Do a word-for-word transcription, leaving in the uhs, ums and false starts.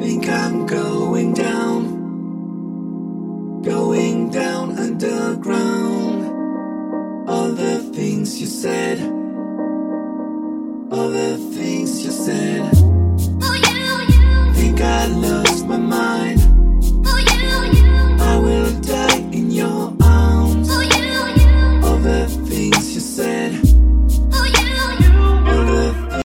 Think I'm going down, going down underground. All the things you said, all the things you said.